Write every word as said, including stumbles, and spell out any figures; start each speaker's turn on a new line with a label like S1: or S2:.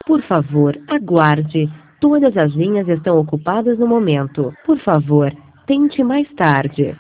S1: Por favor, aguarde. Todas as linhas estão ocupadas no momento. Por favor, tente mais tarde.